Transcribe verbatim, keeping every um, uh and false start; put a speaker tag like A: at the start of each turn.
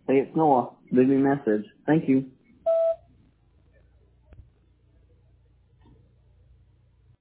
A: Hey, it's Noah. Leave me a message. Thank you.